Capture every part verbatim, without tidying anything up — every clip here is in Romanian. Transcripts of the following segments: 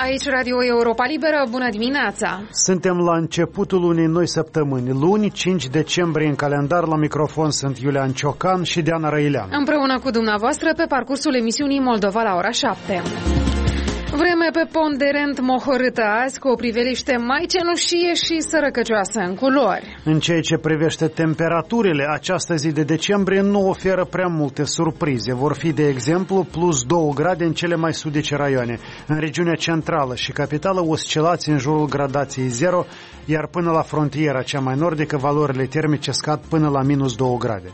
Aici Radio Europa Liberă, bună dimineața! Suntem la începutul unei noi săptămâni, luni, cinci decembrie în calendar. La microfon sunt Iulian Ciocan și Diana Răilean. Împreună cu dumneavoastră pe parcursul emisiunii Moldova la ora șapte. Vreme pe ponderent mohorâtă azi, cu o priveliște mai cenușie și sărăcăcioasă în culori. În ceea ce privește temperaturile, această zi de decembrie nu oferă prea multe surprize. Vor fi, de exemplu, plus două grade în cele mai sudice raioane. În regiunea centrală și capitală, oscilații în jurul gradației zero, iar până la frontiera cea mai nordică, valorile termice scad până la minus două grade.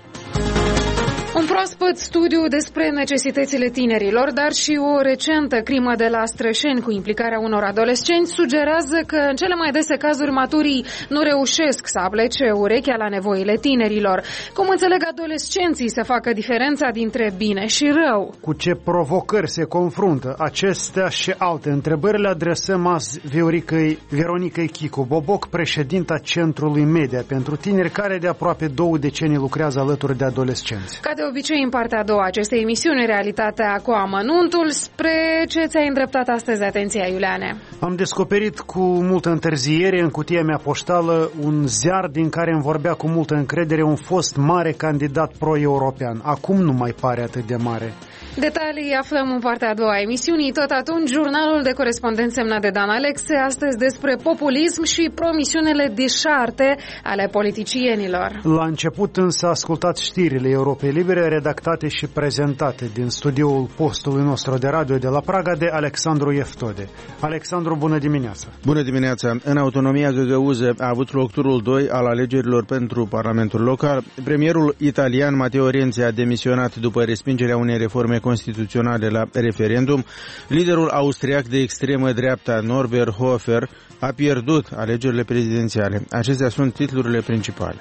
Un proaspăt studiu despre necesitățile tinerilor, dar și o recentă crimă de la Strășeni cu implicarea unor adolescenți sugerează că în cele mai dese cazuri maturii nu reușesc să aplece urechea la nevoile tinerilor. Cum înțeleg adolescenții să facă diferența dintre bine și rău? Cu ce provocări se confruntă? Acestea și alte întrebări le adresăm azi Vioricăi, Veronicăi Chicu Boboc, președinta Centrului Media pentru Tineri, care de aproape două decenii lucrează alături de adolescenți. Ca de obicei, în partea a doua acestei emisiuni, realitatea cu amănuntul. Spre ce ți-ai îndreptat astăzi atenția, Iuliane? Am descoperit cu multă întârziere în cutia mea poștală un ziar din care îmi vorbea cu multă încredere un fost mare candidat pro-european. Acum nu mai pare atât de mare. Detalii aflăm în partea a doua a emisiunii. Tot atunci, jurnalul de corespondent semnat de Dan Alexe, astăzi despre populism și promisiunile deșarte ale politicienilor. La început însă ascultați știrile Europei Libere, redactate și prezentate din studioul postului nostru de radio de la Praga de Alexandru Eftode. Alexandru, bună dimineața! Bună dimineața! În autonomia găgăuză a avut loc turul doi al alegerilor pentru Parlamentul Local. Premierul italian Matteo Renzi a demisionat după respingerea unei reforme constituționale la referendum. Liderul austriac de extremă dreapta Norbert Hofer a pierdut alegerile prezidențiale. Acestea sunt titlurile principale.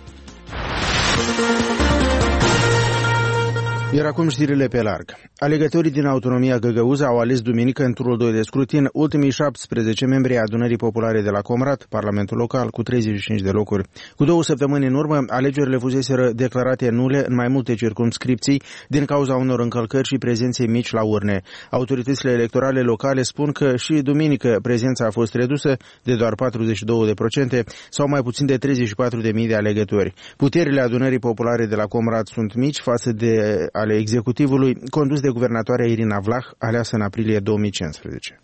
Iar acum știrile pe larg. Alegătorii din autonomia Găgăuză au ales duminică în turul doi de scrutin ultimii șaptesprezece membri ai adunării populare de la Comrat, Parlamentul Local, cu treizeci și cinci de locuri. Cu două săptămâni în urmă, alegerile fuseseră declarate nule în mai multe circumscripții din cauza unor încălcări și prezenței mici la urne. Autoritățile electorale locale spun că și duminică prezența a fost redusă de doar patruzeci și două la sută sau mai puțin de treizeci și patru de mii de alegători. Puterile adunării populare de la Comrat sunt mici față de ale executivului, condus de guvernatoarea Irina Vlah, aleasă în aprilie două mii cincisprezece.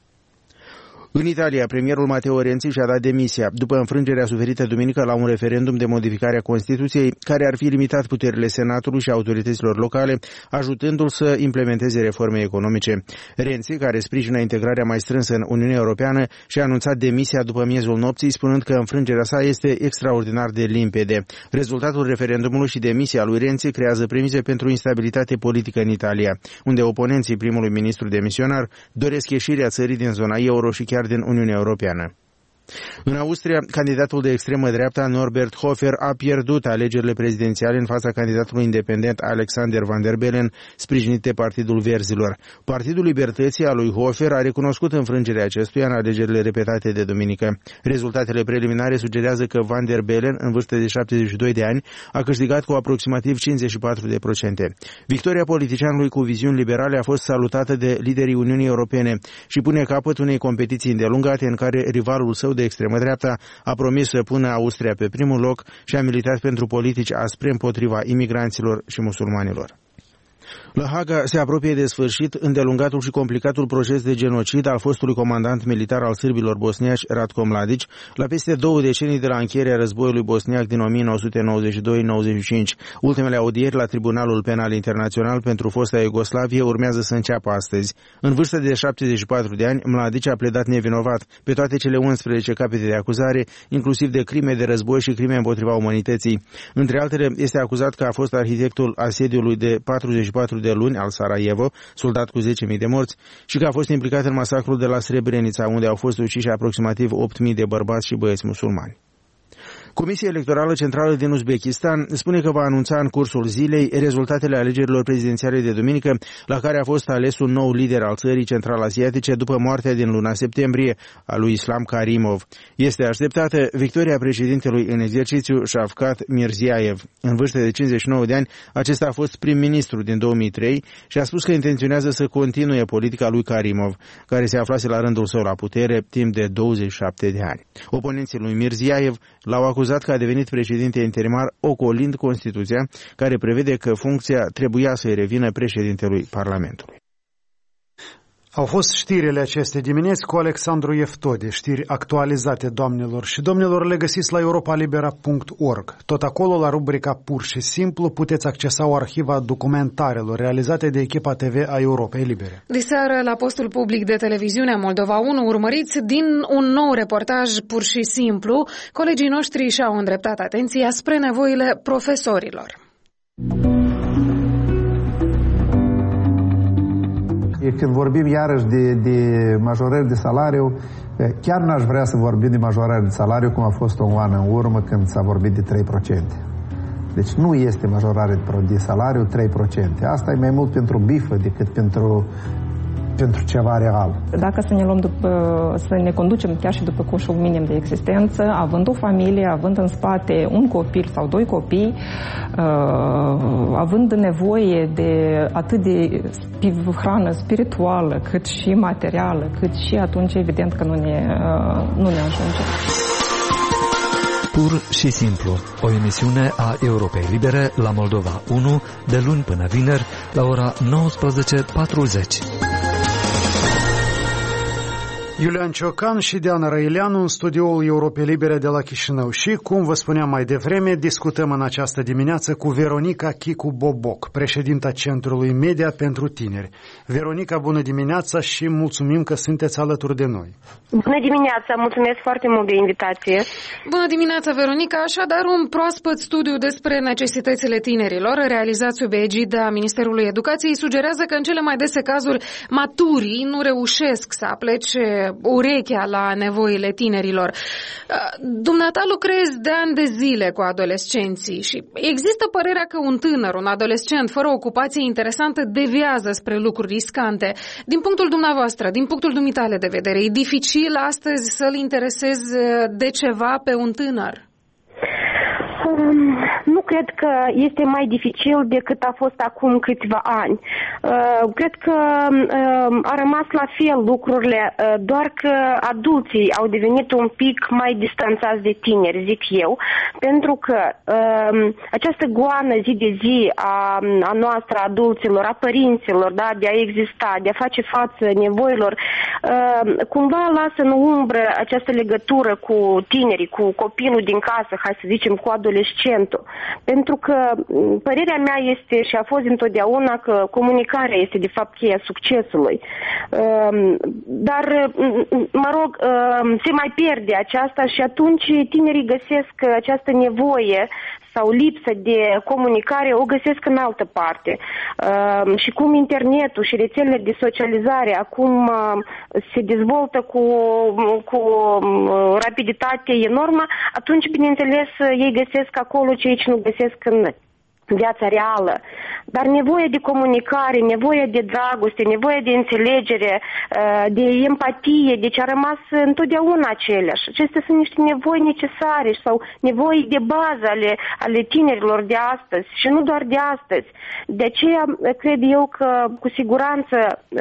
În Italia, premierul Matteo Renzi și-a dat demisia după înfrângerea suferită duminică la un referendum de modificare a Constituției, care ar fi limitat puterile Senatului și autorităților locale, ajutându-l să implementeze reforme economice. Renzi, care sprijină integrarea mai strânsă în Uniunea Europeană, și-a anunțat demisia după miezul nopții, spunând că înfrângerea sa este extraordinar de limpede. Rezultatul referendumului și demisia lui Renzi creează premize pentru instabilitate politică în Italia, unde oponenții primului ministru demisionar doresc ieșirea țării din zona euro și chiar din Uniunea Europeană. În Austria, candidatul de extremă dreapta Norbert Hofer a pierdut alegerile prezidențiale în fața candidatului independent Alexander Van der Bellen, sprijinit de Partidul Verzilor. Partidul Libertății al lui Hofer a recunoscut înfrângerea acestuia în alegerile repetate de duminică. Rezultatele preliminare sugerează că Van der Bellen, în vârstă de șaptezeci și doi de ani, a câștigat cu aproximativ cincizeci și patru la sută. Victoria politicianului cu viziuni liberale a fost salutată de liderii Uniunii Europene și pune capăt unei competiții îndelungate în care rivalul său de extremă dreapta a promis să pună Austria pe primul loc și a militat pentru politici aspre împotriva imigranților și musulmanilor. La Haga se apropie de sfârșit îndelungatul și complicatul proces de genocid al fostului comandant militar al sârbilor bosniaci Ratko Mladić, la peste două decenii de la încheierea războiului bosniac din o mie nouă sute nouăzeci și doi nouăzeci și cinci. Ultimele audieri la Tribunalul Penal Internațional pentru fosta Iugoslavie urmează să înceapă astăzi. În vârstă de șaptezeci și patru de ani, Mladić a pledat nevinovat pe toate cele unsprezece capete de acuzare, inclusiv de crime de război și crime împotriva umanității. Între altele, este acuzat că a fost arhitectul asediului de patruzeci și patru de luni al Sarajevo, soldat cu zece mii de morți, și că a fost implicat în masacrul de la Srebrenica, unde au fost uciși aproximativ opt mii de bărbați și băieți musulmani. Comisia Electorală Centrală din Uzbekistan spune că va anunța în cursul zilei rezultatele alegerilor prezidențiale de duminică, la care a fost ales un nou lider al țării central-asiatice după moartea din luna septembrie a lui Islam Karimov. Este așteptată victoria președintelui în exercițiu Shavkat Mirziayev. În vârstă de cincizeci și nouă de ani, acesta a fost prim-ministru din două mii trei și a spus că intenționează să continue politica lui Karimov, care se aflase la rândul său la putere timp de douăzeci și șapte de ani. Oponenții lui Mirziayev l-au acuzat că a devenit președinte interimar ocolind Constituția, care prevede că funcția trebuia să-i revină președintelui Parlamentului. Au fost știrile aceste dimineți cu Alexandru Eftode, știri actualizate, doamnelor și domnilor, le găsiți la europa libera punct org. Tot acolo, la rubrica Pur și Simplu, puteți accesa o arhivă a documentarelor realizate de echipa T V a Europei Libere. Diseară, la postul public de televiziune Moldova unu, urmăriți din un nou reportaj Pur și Simplu, colegii noștri și-au îndreptat atenția spre nevoile profesorilor. Când vorbim iarăși de, de majorări de salariu, chiar n-aș vrea să vorbim de majorări de salariu cum a fost o an în urmă când s-a vorbit de trei la sută. Deci nu este majorare de salariu trei la sută. Asta e mai mult pentru bifă decât pentru, pentru ceva real. Dacă să ne luăm după, să ne conducem chiar și după coșul minim de existență, având o familie, având în spate un copil sau doi copii, având nevoie de atât de hrană spirituală, cât și materială, cât și atunci evident că nu ne, nu ne ajunge. Pur și Simplu, o emisiune a Europei Libere la Moldova unu, de luni până vineri, la ora nouăsprezece patruzeci. Iulian Ciocan și Diana Răileanu în studioul Europei Libere de la Chișinău și, cum vă spuneam mai devreme, discutăm în această dimineață cu Veronica Chicu Boboc, președinta Centrului Media pentru Tineri. Veronica, bună dimineața și mulțumim că sunteți alături de noi. Bună dimineața, mulțumesc foarte mult de invitație. Bună dimineața, Veronica. Așadar, un proaspăt studiu despre necesitățile tinerilor, realizat sub egida Ministerului Educației, sugerează că în cele mai dese cazuri maturii nu reușesc să aplece urechea la nevoile tinerilor. Dumneata lucrezi de ani de zile cu adolescenții și există părerea că un tânăr, un adolescent fără ocupație interesantă deviază spre lucruri riscante. Din punctul dumneavoastră, din punctul dumitale de vedere, e dificil astăzi să-l interesezi de ceva pe un tânăr? Um, nu cred că este mai dificil decât a fost acum câțiva ani. Uh, cred că uh, a rămas la fel lucrurile, uh, doar că adulții au devenit un pic mai distanțați de tineri, zic eu, pentru că uh, această goană zi de zi a, a noastră, a adulților, a părinților, da, de a exista, de a face față nevoilor, uh, cumva lasă în umbră această legătură cu tinerii, cu copilul din casă, hai să zicem, cu adolescentul. Pentru că părerea mea este și a fost întotdeauna că comunicarea este de fapt cheia succesului. Dar, mă rog, se mai pierde aceasta și atunci tinerii găsesc această nevoie sau lipsă de comunicare o găsesc în altă parte. Uh, și cum internetul și rețelele de socializare acum uh, se dezvoltă cu, cu uh, rapiditate enormă, atunci, bineînțeles, ei găsesc acolo ce aici nu găsesc în viața reală. Dar nevoie de comunicare, nevoie de dragoste, nevoie de înțelegere, de empatie, deci a rămas întotdeauna aceleași. Acestea sunt niște nevoi necesare sau nevoi de bază ale, ale tinerilor de astăzi și nu doar de astăzi. De aceea cred eu că cu siguranță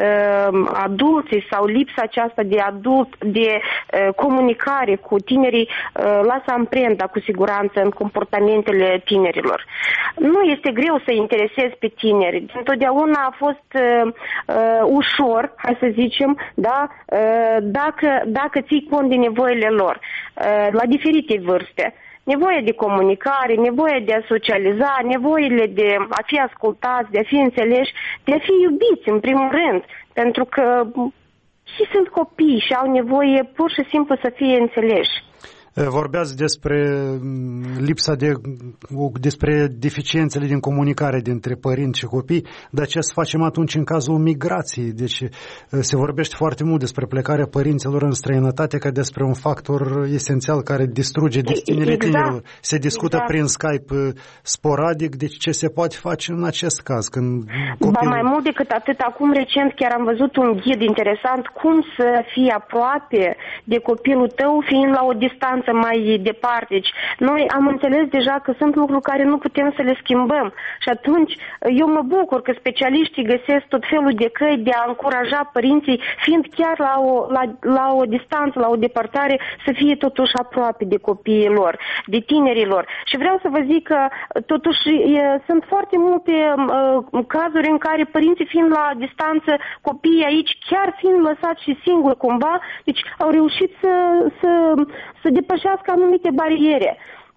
adulții sau lipsa aceasta de adult, de comunicare cu tinerii lasă amprenta cu siguranță în comportamentele tinerilor. Nu este greu să interesezi pe tineri. Întotdeauna a fost uh, uh, ușor, hai să zicem, da, uh, dacă, dacă ții cont de nevoile lor, uh, la diferite vârste. Nevoie de comunicare, nevoie de a socializa, nevoile de a fi ascultați, de a fi înțeleși, de a fi iubiți, în primul rând, pentru că și sunt copii și au nevoie pur și simplu să fie înțeleși. Vorbeați despre lipsa de, despre deficiențele din comunicare dintre părinți și copii, dar ce să facem atunci în cazul migrației? Deci se vorbește foarte mult despre plecarea părinților în străinătate ca despre un factor esențial care distruge destinele exact. tinerilor. Se discută exact. prin Skype sporadic, deci ce se poate face în acest caz? Când copilul... Ba mai mult decât atât, acum recent chiar am văzut un ghid interesant cum să fii aproape de copilul tău fiind la o distanță mai departe. Deci noi am înțeles deja că sunt lucruri care nu putem să le schimbăm și atunci eu mă bucur că specialiștii găsesc tot felul de căi de a încuraja părinții, fiind chiar la o, la, la o distanță, la o depărtare, să fie totuși aproape de copiii lor, de tinerii lor. Și vreau să vă zic că totuși e, sunt foarte multe uh, cazuri în care părinții fiind la distanță, copiii aici chiar fiind lăsați și singuri cumva, deci au reușit să, să, să depășească anumite bariere.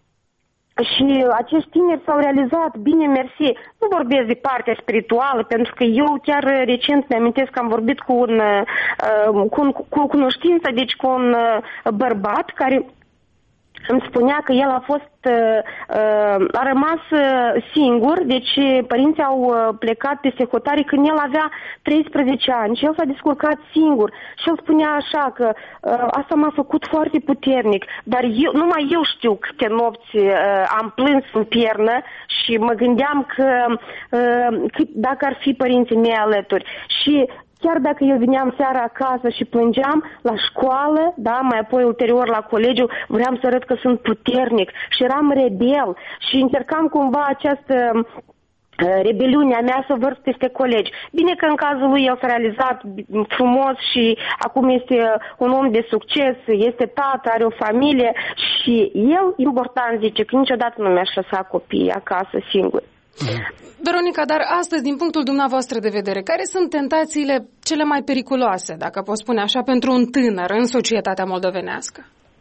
Și acești tineri s-au realizat, bine mersi, nu vorbesc de partea spirituală, pentru că eu chiar recent mi-amintesc că am vorbit cu un, cu, un, cu o cunoștință, deci cu un bărbat care îmi spunea că el a fost, a rămas singur, deci părinții au plecat peste hotare când el avea treisprezece ani și el s-a descurcat singur. Și el spunea așa că asta m-a făcut foarte puternic, dar eu, numai eu știu câte nopți am plâns în piernă și mă gândeam că, că dacă ar fi părinții mei alături. Și chiar dacă eu veneam seara acasă și plângeam, la școală, da, mai apoi ulterior la colegiu, vreau să arăt că sunt puternic și eram rebel și încercam cumva această rebeliunea mea să vărs peste colegi. Bine că în cazul lui el s-a realizat frumos și acum este un om de succes, este tată, are o familie și el, important, zice că niciodată nu mi-aș lăsa copiii acasă singuri. Veronica, dar astăzi, din punctul dumneavoastră de vedere, care sunt tentațiile cele mai periculoase, dacă pot spune așa, pentru un tânăr în societatea moldovenească?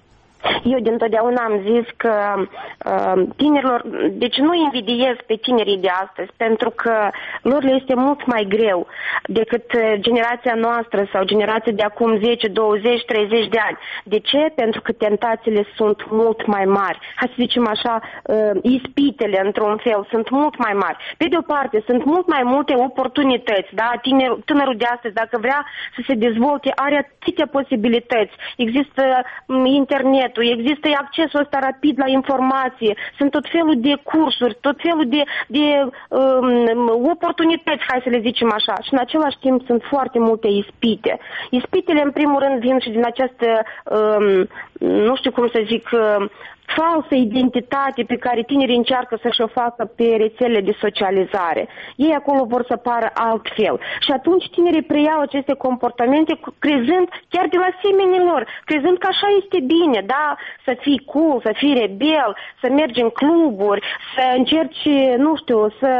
Eu dintotdeauna am zis că uh, tinerilor, deci nu invidiez pe tinerii de astăzi, pentru că lor le este mult mai greu decât generația noastră sau generația de acum zece, douăzeci, treizeci de ani. De ce? Pentru că tentațiile sunt mult mai mari. Hai să zicem așa, uh, ispitele într-un fel sunt mult mai mari. Pe de o parte, sunt mult mai multe oportunități, da? Tiner, tânărul de astăzi, dacă vrea să se dezvolte, are atâtea posibilități. Există um, internet, există accesul ăsta rapid la informație, sunt tot felul de cursuri, tot felul de, de um, oportunități, hai să le zicem așa. Și în același timp sunt foarte multe ispite. Ispitele, în primul rând, vin și din această, um, nu știu cum să zic, um, falsă identitate pe care tinerii încearcă să-și o facă pe rețelele de socializare. Ei acolo vor să pară altfel. Și atunci tinerii preiau aceste comportamente crezând chiar de la semenii lor, crezând că așa este bine, da? Să fii cool, să fii rebel, să mergi în cluburi, să încerci, nu știu, să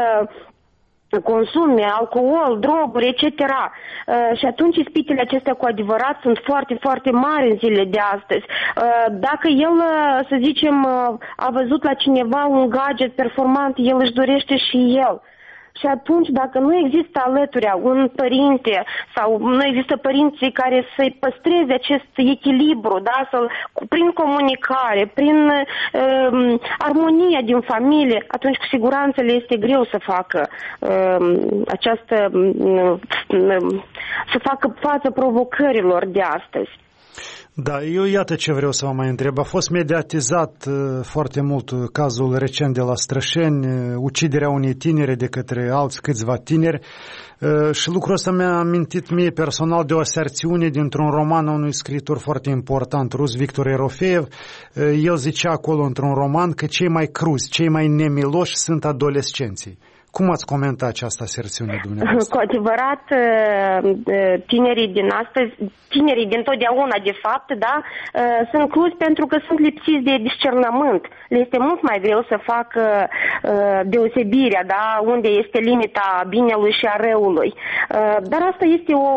consume alcool, droguri, et cetera. Uh, și atunci ispitele acestea cu adevărat sunt foarte, foarte mari în zilele de astăzi. Uh, dacă el, să zicem, uh, a văzut la cineva un gadget performant, el își dorește și el. Și atunci, dacă nu există alături un părinte sau nu există părinții care să-i păstreze acest echilibru, da? Să, prin comunicare, prin uh, armonia din familie, atunci cu siguranță le este greu să facă uh, această, uh, să facă față provocărilor de astăzi. Da, eu iată ce vreau să vă mai întreb. A fost mediatizat uh, foarte mult cazul recent de la Strășeni, uh, uciderea unei tinere de către alți câțiva tineri uh, și lucrul ăsta mi-a amintit mie personal de o aserțiune dintr-un roman a unui scriitor foarte important, rus, Victor Erofeev. Uh, el zicea acolo într-un roman că cei mai cruzi, cei mai nemiloși sunt adolescenții. Cum ați comentat această aserțiune dumneavoastră? Cu adevărat, tinerii din astăzi, tinerii din totdeauna, de fapt, da, sunt cruzi pentru că sunt lipsiți de discernământ. Le este mult mai greu să facă deosebirea, da, unde este limita binelui și a răului. Dar asta este o,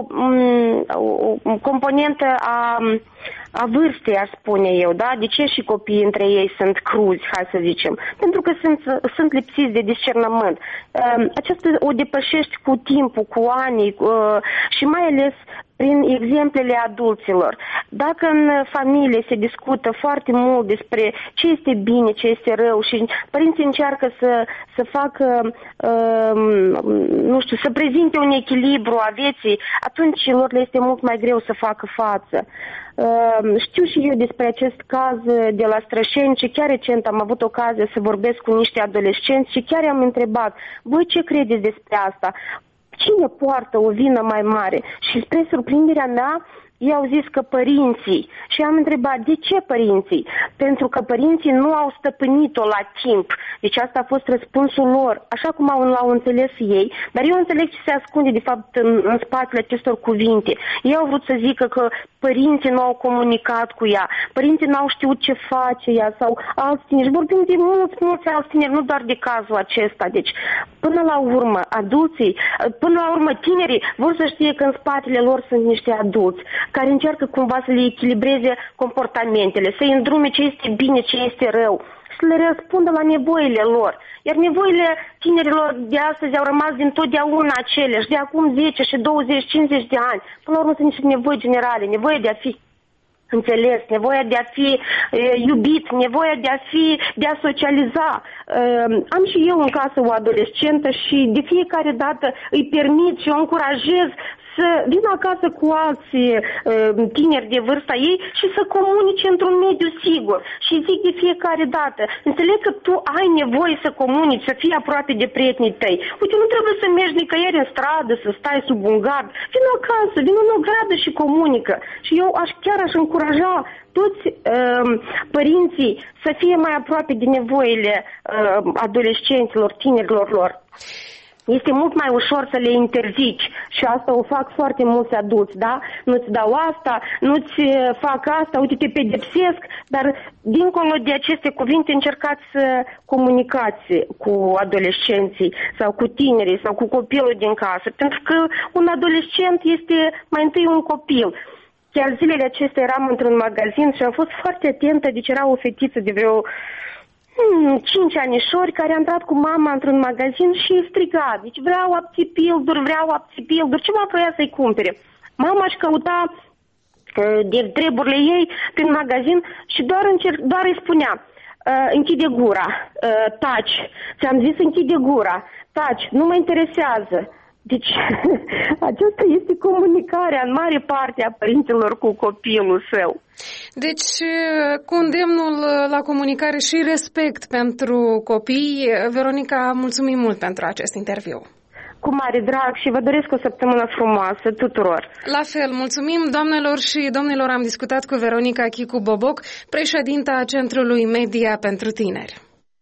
o componentă a a vârstei, aș spune eu, da? De ce și copiii între ei sunt cruzi, hai să zicem? Pentru că sunt, sunt lipsiți de discernământ. Aceasta o depășești cu timpul, cu anii și mai ales prin exemplele adulților. Dacă în familie se discută foarte mult despre ce este bine, ce este rău și părinții încearcă să, să facă, uh, nu știu, să prezinte un echilibru a vieții, atunci lor le este mult mai greu să facă față. Uh, știu și eu despre acest caz de la Strășeni și chiar recent am avut ocazia să vorbesc cu niște adolescenți și chiar i-am întrebat, voi ce credeți despre asta? Cine poartă o vină mai mare? Și spre surprinderea mea, ei au zis că părinții. Și am întrebat, de ce părinții? Pentru că părinții nu au stăpânit-o la timp. Deci asta a fost răspunsul lor, așa cum au, l-au înțeles ei. Dar eu înțeleg ce se ascunde, de fapt, în, în spatele acestor cuvinte. Ei au vrut să zică că părinții nu au comunicat cu ea, părinții nu au știut ce face ea sau alți tineri. Vorbim de mulți, mulți alți tineri, nu doar de cazul acesta. Deci, până la urmă, adulții, până la urmă, tinerii vor să știe că în spatele lor sunt niște adulți care încearcă cumva să le echilibreze comportamentele, să-i îndrume ce este bine, ce este rău, să le răspundă la nevoile lor. Iar nevoile tinerilor de astăzi au rămas dintotdeauna aceleași, de acum zece și douăzeci, cincizeci de ani. Până la urmă sunt niște nevoi generale, nevoia de a fi înțeles, nevoia de a fi e, iubit, nevoia de a fi, de a socializa. Uh, am și eu în casă o adolescentă și de fiecare dată îi permit și o încurajez să vină acasă cu alți uh, tineri de vârsta ei și să comunice într-un mediu sigur. Și zic de fiecare dată, înțeleg că tu ai nevoie să comunici, să fii aproape de prietenii tăi. Uite, nu trebuie să mergi nicăieri în stradă, să stai sub un gard. Vină acasă, vină în ogradă și comunică. Și eu aș, chiar aș încuraja toți uh, părinții să fie mai aproape de nevoile uh, adolescenților, tinerilor lor. Este mult mai ușor să le interzici și asta o fac foarte mulți adulți, da? Nu-ți dau asta, nu-ți fac asta, uite, te pedepsesc, dar dincolo de aceste cuvinte încercați să comunicați cu adolescenții sau cu tinerii sau cu copilul din casă, pentru că un adolescent este mai întâi un copil. Chiar zilele acestea eram într-un magazin și am fost foarte atentă, deci era o fetiță de vreo cinci anișori care a intrat cu mama într-un magazin și striga, deci vreau apțipilduri, vreau apțipilduri, ce mă voia să-i cumpere. Mama își căuta uh, de treburile ei prin magazin și doar, încerc, doar îi spunea, uh, închide gura, uh, taci, ți-am zis închide gura, taci, nu mă interesează. Deci, aceasta este comunicarea în mare parte a părinților cu copilul său. Deci, cu îndemnul la comunicare și respect pentru copii, Veronica, mulțumim mult pentru acest interviu. Cu mare drag și vă doresc o săptămână frumoasă tuturor. La fel, mulțumim, doamnelor și domnilor, am discutat cu Veronica Chicu Boboc, președinta Centrului Media pentru Tineri.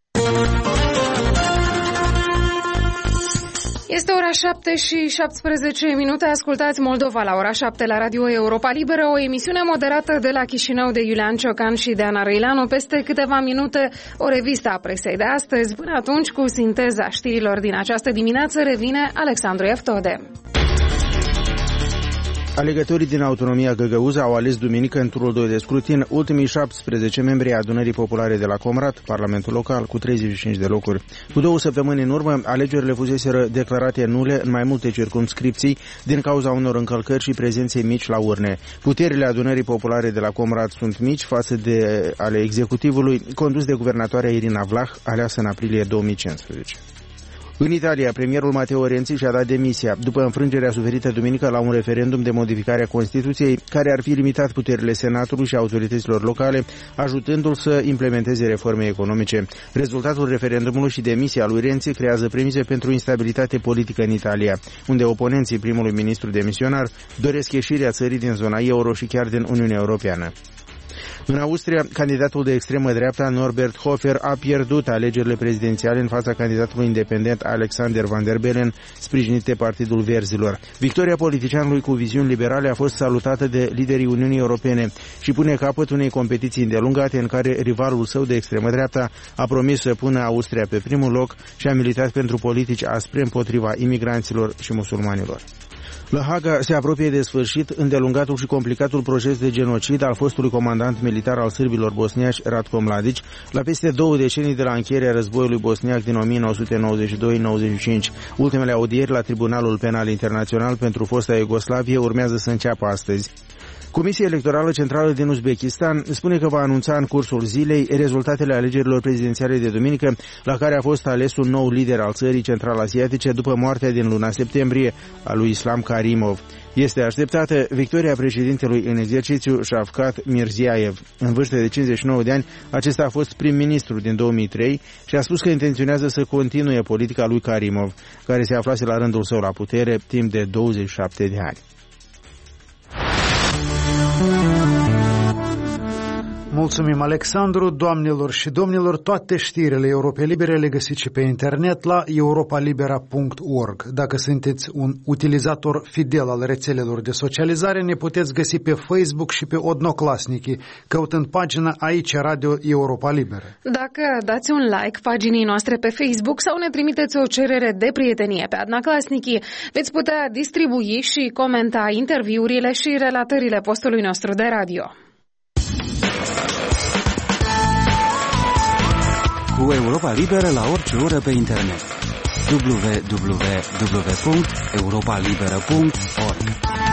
Este ora șapte și șaptesprezece minute, ascultați Moldova la ora șapte la Radio Europa Liberă, o emisiune moderată de la Chișinău de Iulian Ciocan și de Ana Răileanu. Peste câteva minute o revistă a presei de astăzi. Până atunci, cu sinteza știrilor din această dimineață, revine Alexandru Eftode. Alegătorii din Autonomia Găgăuză au ales duminică în turul doi de scrutin ultimii șaptesprezece membri ai Adunării Populare de la Comrat, Parlamentul Local, cu treizeci și cinci de locuri. Cu două săptămâni în urmă, alegerile fuseseră declarate nule în mai multe circumscripții din cauza unor încălcări și prezenței mici la urne. Puterile Adunării Populare de la Comrat sunt mici față de ale executivului, condus de guvernatoarea Irina Vlah, aleasă în aprilie două mii cincisprezece. În Italia, premierul Matteo Renzi și-a dat demisia după înfrângerea suferită duminică la un referendum de modificare a Constituției care ar fi limitat puterile Senatului și autorităților locale, ajutându-l să implementeze reforme economice. Rezultatul referendumului și demisia lui Renzi creează premize pentru instabilitate politică în Italia, unde oponenții primului ministru demisionar doresc ieșirea țării din zona euro și chiar din Uniunea Europeană. În Austria, candidatul de extremă dreapta Norbert Hofer a pierdut alegerile prezidențiale în fața candidatului independent Alexander Van der Bellen, sprijinit de Partidul Verzilor. Victoria politicianului cu viziuni liberale a fost salutată de liderii Uniunii Europene și pune capăt unei competiții îndelungate în care rivalul său de extremă dreapta a promis să pună Austria pe primul loc și a militat pentru politici aspre împotriva imigranților și musulmanilor. La Haga se apropie de sfârșit îndelungatul și complicatul proces de genocid al fostului comandant militar al sârbilor bosniaci Ratko Mladić, la peste două decenii de la încheierea războiului bosniac din o mie nouă sute nouăzeci și doi nouăzeci și cinci. Ultimele audieri la Tribunalul Penal Internațional pentru fosta Iugoslavie urmează să înceapă astăzi. Comisia Electorală Centrală din Uzbekistan spune că va anunța în cursul zilei rezultatele alegerilor prezidențiale de duminică, la care a fost ales un nou lider al țării central-asiatice după moartea din luna septembrie a lui Islam Karimov. Este așteptată victoria președintelui în exercițiu Shavkat Mirziayev. În vârstă de cincizeci și nouă de ani, acesta a fost prim-ministru din două mii trei și a spus că intenționează să continue politica lui Karimov, care se aflase la rândul său la putere timp de douăzeci și șapte de ani. Mulțumim, Alexandru. Doamnelor și domnilor, toate știrile Europei Libere le găsiți și pe internet la europa libera punct org. Dacă sunteți un utilizator fidel al rețelelor de socializare, ne puteți găsi pe Facebook și pe Odnoclasniki, căutând pagina Aici Radio Europa Liberă. Dacă dați un like paginii noastre pe Facebook sau ne trimiteți o cerere de prietenie pe Odnoclasniki, veți putea distribui și comenta interviurile și relatările postului nostru de radio. Cu Europa Liberă la orice oră pe internet. w w w punct europa liberă punct org.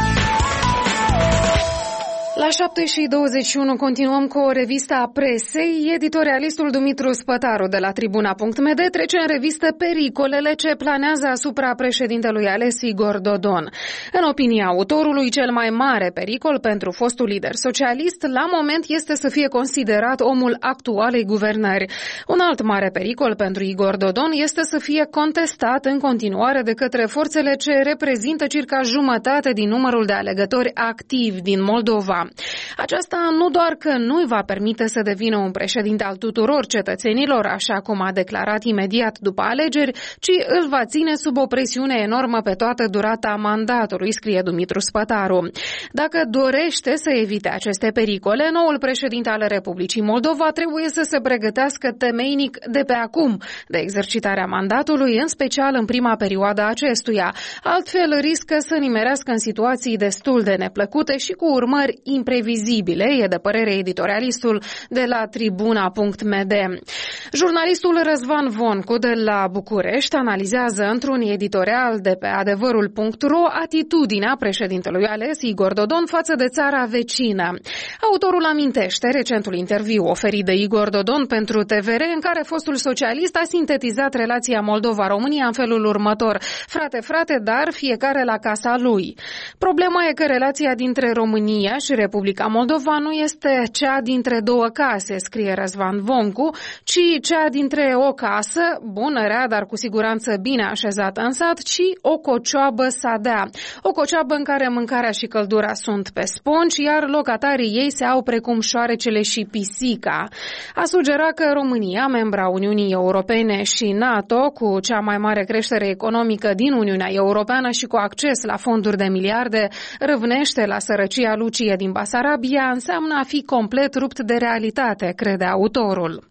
La șapte și douăzeci și unu continuăm cu o revistă a presei. Editorialistul Dumitru Spătaru de la Tribuna punct m d trece în revistă pericolele ce planează asupra președintelui ales Igor Dodon. În opinia autorului, cel mai mare pericol pentru fostul lider socialist la moment este să fie considerat omul actualei guvernări. Un alt mare pericol pentru Igor Dodon este să fie contestat în continuare de către forțele ce reprezintă circa jumătate din numărul de alegători activi din Moldova. Aceasta nu doar că nu îi va permite să devină un președinte al tuturor cetățenilor, așa cum a declarat imediat după alegeri, ci îl va ține sub o presiune enormă pe toată durata mandatului, scrie Dumitru Spătaru. Dacă dorește să evite aceste pericole, noul președinte al Republicii Moldova trebuie să se pregătească temeinic de pe acum de exercitarea mandatului, în special în prima perioadă acestuia. Altfel riscă să nimerească în situații destul de neplăcute și cu urmări imprevizibile, e de părere editorialistul de la Tribuna punct m d. Jurnalistul Răzvan Voncu de la București analizează într-un editorial de pe adevărul punct ro atitudinea președintelui ales Igor Dodon față de țara vecină. Autorul amintește recentul interviu oferit de Igor Dodon pentru T V R, în care fostul socialist a sintetizat relația Moldova-România în felul următor: frate, frate, dar fiecare la casa lui. Problema e că relația dintre România și Republica Moldova nu este cea dintre două case, scrie Răzvan Voncu, ci cea dintre o casă, bună, rea, dar cu siguranță bine așezată în sat, ci o cocioabă sadea. O cocioabă în care mâncarea și căldura sunt pe sponci, iar locatarii ei se au precum șoarecele și pisica. A sugera că România, membra Uniunii Europene și NATO, cu cea mai mare creștere economică din Uniunea Europeană și cu acces la fonduri de miliarde, râvnește la sărăcia lucie din Basarabia, înseamnă a fi complet rupt de realitate, crede autorul.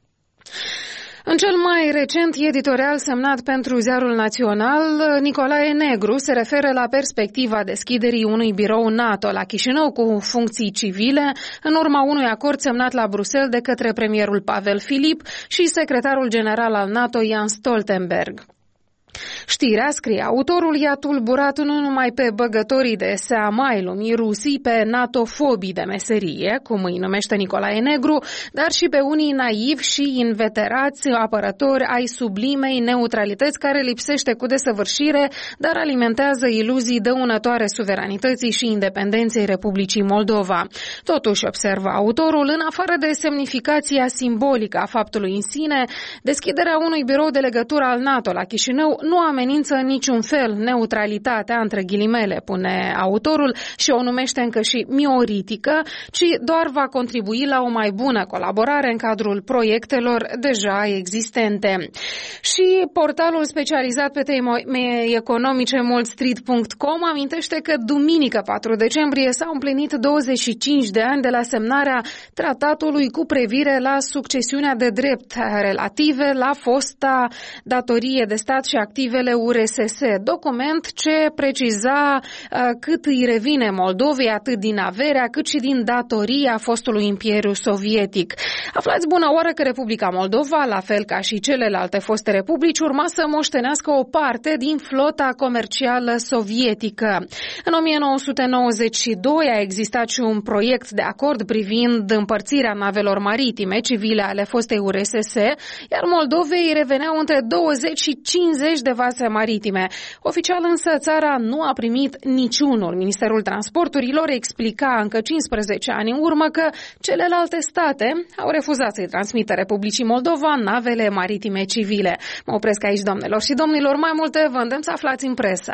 În cel mai recent editorial semnat pentru Ziarul Național, Nicolae Negru se referă la perspectiva deschiderii unui birou NATO la Chișinău cu funcții civile, în urma unui acord semnat la Bruxelles de către premierul Pavel Filip și secretarul general al NATO Jens Stoltenberg. Știrea, scrie autorul, i-a tulburat nu numai pe băgătorii de seamă ai lumii rusii, pe natofobii de meserie, cum îi numește Nicolae Negru, dar și pe unii naivi și inveterați apărători ai sublimei neutralități care lipsește cu desăvârșire, dar alimentează iluzii dăunătoare suveranității și independenței Republicii Moldova. Totuși, observă autorul, în afară de semnificația simbolică a faptului în sine, deschiderea unui birou de legătură al NATO la Chișinău nu amenință în niciun fel neutralitatea, între ghilimele, pune autorul și o numește încă și mioritică, ci doar va contribui la o mai bună colaborare în cadrul proiectelor deja existente. Și portalul specializat pe teme economice Wallstreet punct com amintește că duminică patru decembrie s-au împlinit douăzeci și cinci de ani de la semnarea tratatului cu privire la succesiunea de drept relative la fosta datorie de stat și activele ale U R S S, document ce preciza uh, cât îi revine Moldovei atât din averea cât și din datoria fostului Imperiu Sovietic. Aflați bună oară că Republica Moldova, la fel ca și celelalte foste republici, urma să moștenească o parte din flota comercială sovietică. În o mie nouă sute nouăzeci și doi a existat și un proiect de acord privind împărțirea navelor maritime civile ale fostei U R S S, iar Moldovei reveneau între douăzeci și cincizeci de vase maritime. Oficial însă țara nu a primit niciunul. Ministerul Transporturilor explica încă cincisprezece ani în urmă că celelalte state au refuzat să-i transmită Republicii Moldova navele maritime civile. Mă opresc aici, doamnelor și domnilor, mai multe vă îndemn să aflați în presă.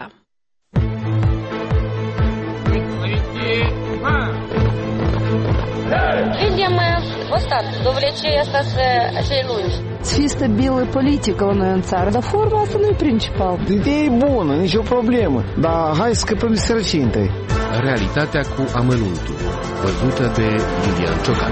Видим вот так, довлечение остаться acei lungi. Fi stabilă politică la noi în țară, dar forma asta nu e principal. Ideea e bună, nicio problemă, dar hai să scăpăm de sărăcie întâi. Realitatea cu amănuntul, văzută de Iulian Ciocan.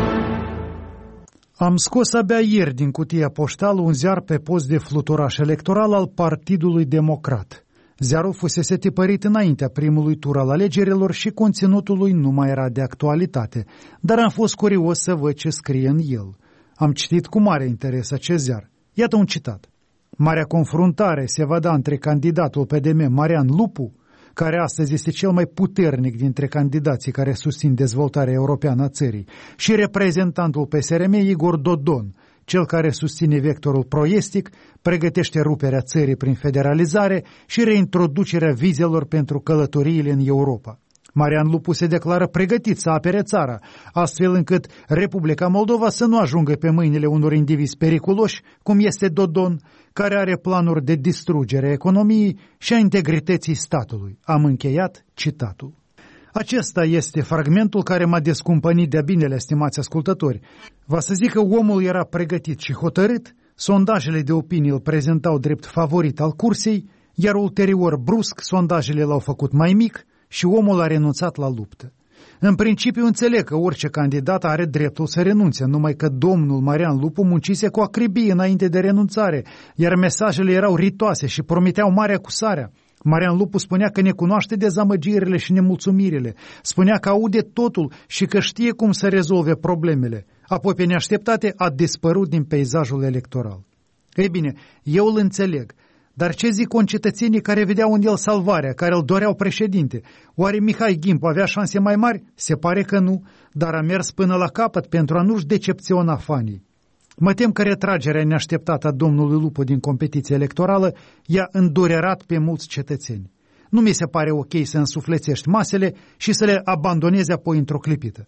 Am scos abia ieri din cutia poștală un ziar pe post de fluturaș electoral al Partidului Democrat. Ziarul fusese tipărit înaintea primului tur al alegerilor și conținutul lui nu mai era de actualitate, dar am fost curios să văd ce scrie în el. Am citit cu mare interes acest ziar. Iată un citat. Marea confruntare se va da între candidatul P D M Marian Lupu, care astăzi este cel mai puternic dintre candidații care susțin dezvoltarea europeană a țării, și reprezentantul P S R M Igor Dodon, cel care susține vectorul proestic, pregătește ruperea țării prin federalizare și reintroducerea vizelor pentru călătoriile în Europa. Marian Lupu se declară pregătit să apere țara, astfel încât Republica Moldova să nu ajungă pe mâinile unor indivizi periculoși, cum este Dodon, care are planuri de distrugere a economiei și a integrității statului. Am încheiat citatul. Acesta este fragmentul care m-a descumpănit de-a binele, stimați ascultători. Va să zic că omul era pregătit și hotărât, sondajele de opinie îl prezentau drept favorit al cursei, iar ulterior, brusc, sondajele l-au făcut mai mic și omul a renunțat la luptă. În principiu înțeleg că orice candidat are dreptul să renunțe, numai că domnul Marian Lupu muncise cu acribie înainte de renunțare, iar mesajele erau ritoase și promiteau marea cu sarea. Marian Lupu spunea că ne cunoaște dezamăgirile și nemulțumirile, spunea că aude totul și că știe cum să rezolve problemele. Apoi, pe neașteptate, a dispărut din peisajul electoral. Ei bine, eu îl înțeleg, dar ce zic concetățenii care vedeau în el salvarea, care îl doreau președinte? Oare Mihai Ghimpu avea șanse mai mari? Se pare că nu, dar a mers până la capăt pentru a nu-și decepționa fanii. Mă tem că retragerea neașteptată a domnului Lupu din competiția electorală i-a îndurerat pe mulți cetățeni. Nu mi se pare ok să însuflețești masele și să le abandonezi apoi într-o clipită.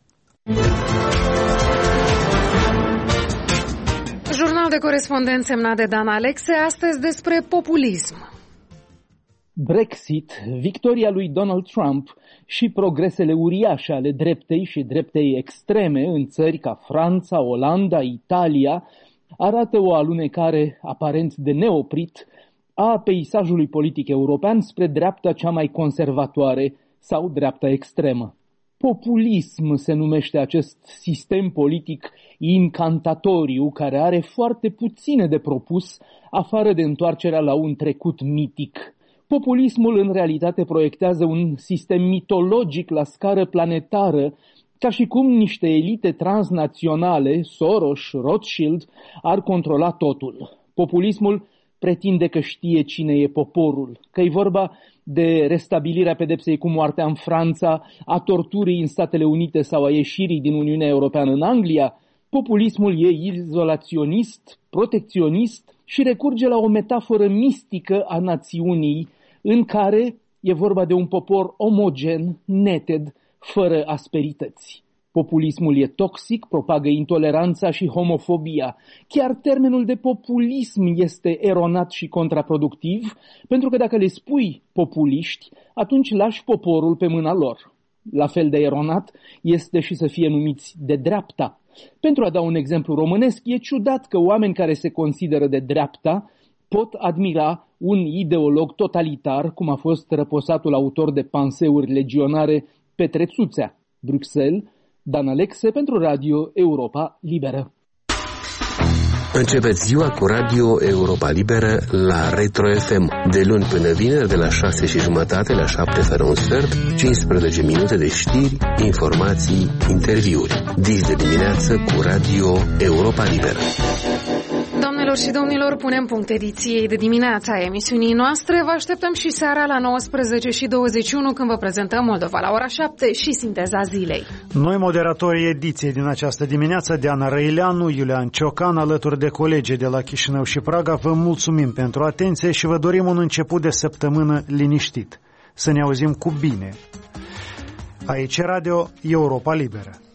Jurnal de corespondent semnat de Dan Alexe, astăzi despre populism. Brexit, victoria lui Donald Trump și progresele uriașe ale dreptei și dreptei extreme în țări ca Franța, Olanda, Italia arată o alunecare aparent de neoprit a peisajului politic european spre dreapta cea mai conservatoare sau dreapta extremă. Populism se numește acest sistem politic incantatoriu care are foarte puține de propus afară de întoarcerea la un trecut mitic. Populismul în realitate proiectează un sistem mitologic la scară planetară, ca și cum niște elite transnaționale, Soros, Rothschild, ar controla totul. Populismul pretinde că știe cine e poporul, că e vorba de restabilirea pedepsei cu moartea în Franța, a torturii în Statele Unite sau a ieșirii din Uniunea Europeană în Anglia. Populismul e izolaționist, protecționist și recurge la o metaforă mistică a națiunii în care e vorba de un popor omogen, neted, fără asperități. Populismul e toxic, propagă intoleranța și homofobia. Chiar termenul de populism este eronat și contraproductiv, pentru că dacă le spui populiști, atunci lași poporul pe mâna lor. La fel de eronat este și să fie numiți de dreapta. Pentru a da un exemplu românesc, e ciudat că oameni care se consideră de dreapta pot admira un ideolog totalitar, cum a fost răposatul autor de panseuri legionare Petre Țuțea. Bruxelles, Dan Alexe pentru Radio Europa Liberă. Începeți ziua cu Radio Europa Liberă la Retro F M. De luni până vineri, de la șase și jumătate la șapte fără un sfert, cincisprezece minute de știri, informații, interviuri. Dis de dimineață cu Radio Europa Liberă. Doamnelor și domnilor, punem punct ediției de dimineață a emisiunii noastre. Vă așteptăm și seara la nouăsprezece și douăzeci și unu când vă prezentăm Moldova la ora șapte și sinteza zilei. Noi, moderatorii ediției din această dimineață, Diana Răileanu, Iulian Ciocan, alături de colegii de la Chișinău și Praga, vă mulțumim pentru atenție și vă dorim un început de săptămână liniștit. Să ne auzim cu bine. Aici Radio Europa Liberă.